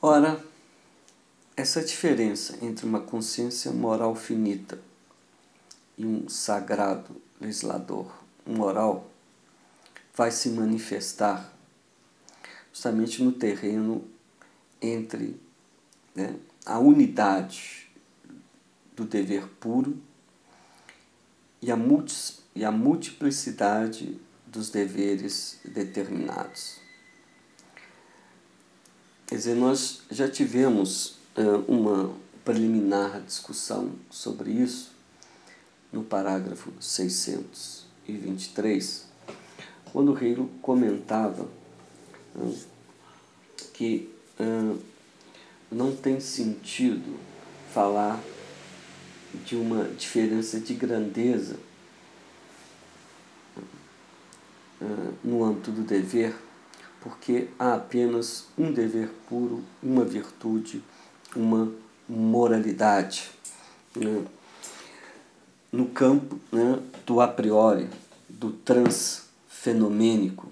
Ora, essa diferença entre uma consciência moral finita e um sagrado legislador moral vai se manifestar justamente no terreno entre a unidade do dever puro e a multiplicidade dos deveres determinados. Quer dizer, nós já tivemos uma preliminar discussão sobre isso no parágrafo 623, quando o Hegel comentava que não tem sentido falar de uma diferença de grandeza no âmbito do dever, porque há apenas um dever puro, uma virtude, uma moralidade. No campo do a priori, do transfenomênico.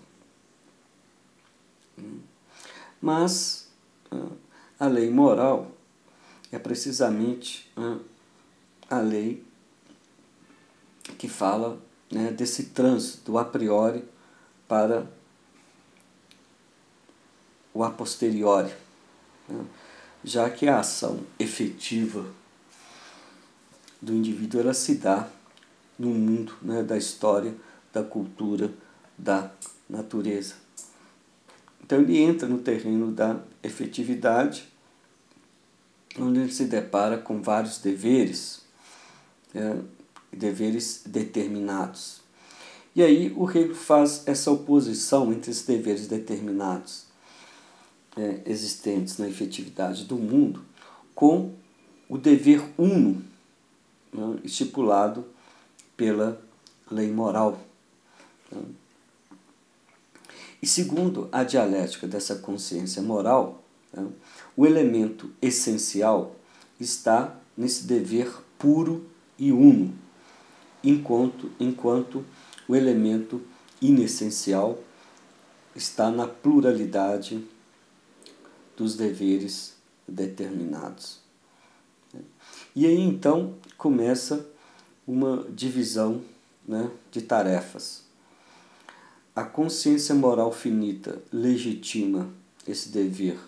Mas a lei moral é precisamente a lei que fala desse trânsito do a priori para o a posteriori, já que a ação efetiva do indivíduo ela se dá no mundo da história, da cultura, da natureza. Então ele entra no terreno da efetividade, onde ele se depara com vários deveres, deveres determinados. E aí o Hegel faz essa oposição entre os deveres determinados existentes na efetividade do mundo com o dever uno estipulado pela lei moral. E segundo a dialética dessa consciência moral, o elemento essencial está nesse dever puro e uno, enquanto o elemento inessencial está na pluralidade dos deveres determinados. E aí então começa uma divisão de tarefas. A consciência moral finita legitima esse dever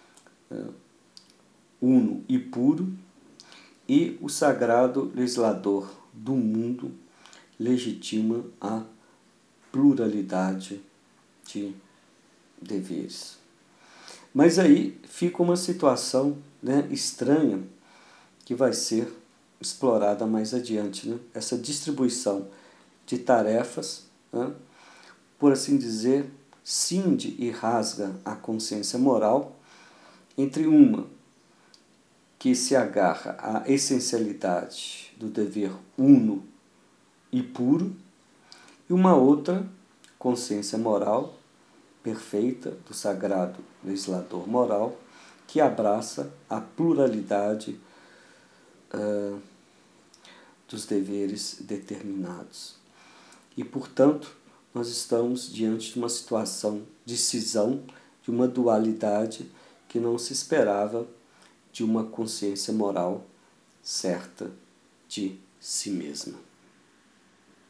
uno e puro, e o sagrado legislador do mundo legitima a pluralidade de deveres. Mas aí fica uma situação estranha que vai ser explorada mais adiante. Essa distribuição de tarefas, por assim dizer, cinde e rasga a consciência moral entre uma que se agarra à essencialidade do dever uno e puro e uma outra consciência moral perfeita do sagrado legislador moral que abraça a pluralidade dos deveres determinados. E, portanto, nós estamos diante de uma situação de cisão, de uma dualidade que não se esperava de uma consciência moral certa de si mesma.